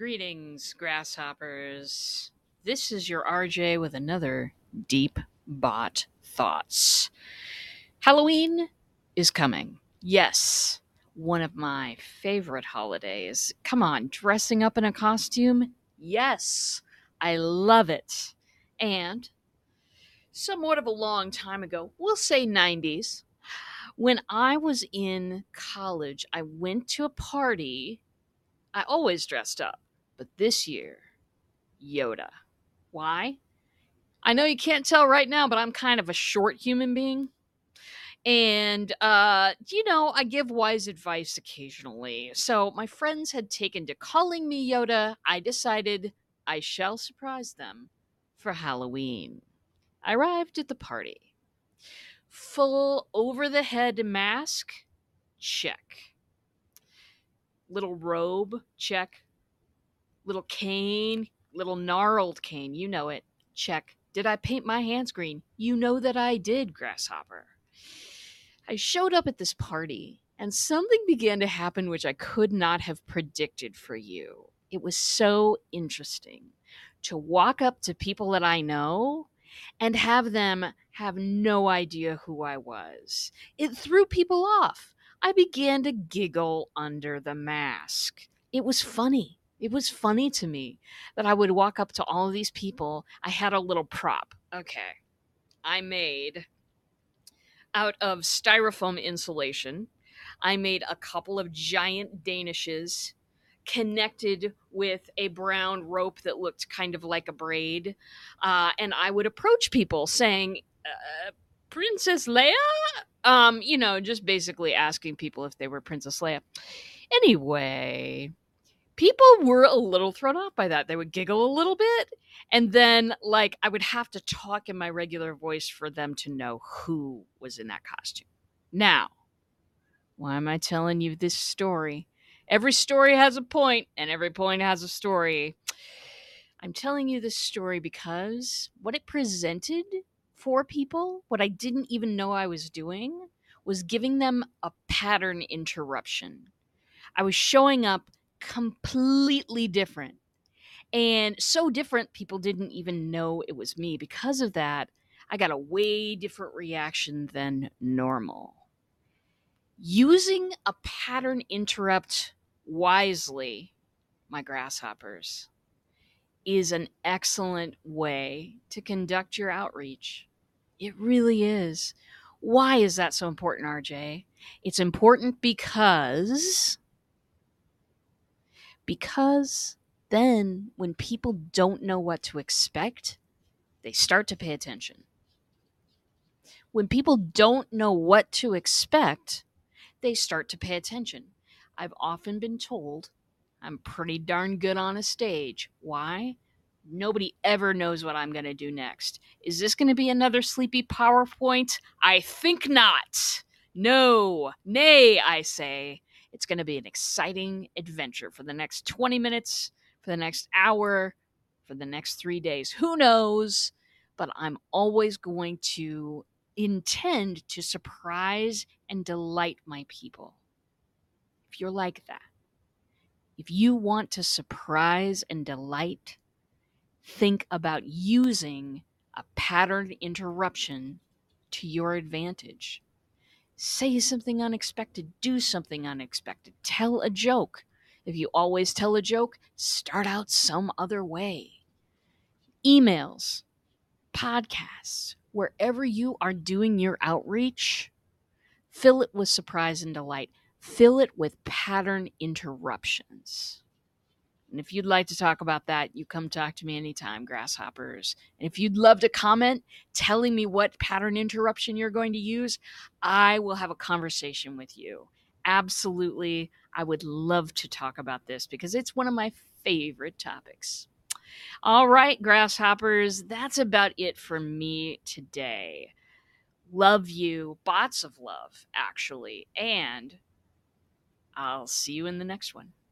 Greetings, grasshoppers. This is your RJ with another Deep Bot Thoughts. Halloween is coming. Yes, one of my favorite holidays. Come on, dressing up in a costume? Yes, I love it. And somewhat of a long time ago, we'll say 90s, when I was in college, I went to a party. I always dressed up, but this year, Yoda. Why? I know you can't tell right now, but I'm kind of a short human being. And, I give wise advice occasionally. So my friends had taken to calling me Yoda. I decided I shall surprise them for Halloween. I arrived at the party. Full over the head mask? Check. Little robe? Check. Little cane? Little gnarled cane. You know it. Check. Did I paint my hands green? You know that I did, Grasshopper. I showed up at this party, and something began to happen which I could not have predicted for you. It was so interesting to walk up to people that I know and have them have no idea who I was. It threw people off. I began to giggle under the mask. It was funny. It was funny to me that I would walk up to all of these people. I had a little prop. Okay. I made out of styrofoam insulation. I made a couple of giant danishes connected with a brown rope that looked kind of like a braid. And I would approach people saying, Princess Leia? Just basically asking people if they were Princess Leia. Anyway, people were a little thrown off by that. They would giggle a little bit. And then, I would have to talk in my regular voice for them to know who was in that costume. Now, why am I telling you this story? Every story has a point, and every point has a story. I'm telling you this story because what it presented for people, what I didn't even know I was doing, was giving them a pattern interruption. I was showing up completely different. And so different, people didn't even know it was me. Because of that, I got a way different reaction than normal. Using a pattern interrupt wisely, my grasshoppers, is an excellent way to conduct your outreach. It really is. Why is that so important, RJ? It's important because then when people don't know what to expect, they start to pay attention. When people don't know what to expect, they start to pay attention. I've often been told I'm pretty darn good on a stage. Why? Nobody ever knows what I'm going to do next. Is this going to be another sleepy PowerPoint? I think not. No. Nay, I say. It's going to be an exciting adventure for the next 20 minutes, for the next hour, for the next 3 days. Who knows? But I'm always going to intend to surprise and delight my people. If you're like that, if you want to surprise and delight, think about using a patterned interruption to your advantage. Say something unexpected, do something unexpected, tell a joke. If you always tell a joke, start out some other way. Emails, podcasts, wherever you are doing your outreach, fill it with surprise and delight. Fill it with pattern interruptions. And if you'd like to talk about that, you come talk to me anytime, grasshoppers. And if you'd love to comment telling me what pattern interruption you're going to use, I will have a conversation with you. Absolutely. I would love to talk about this because it's one of my favorite topics. All right, grasshoppers, that's about it for me today. Love you, bots of love, actually. And I'll see you in the next one.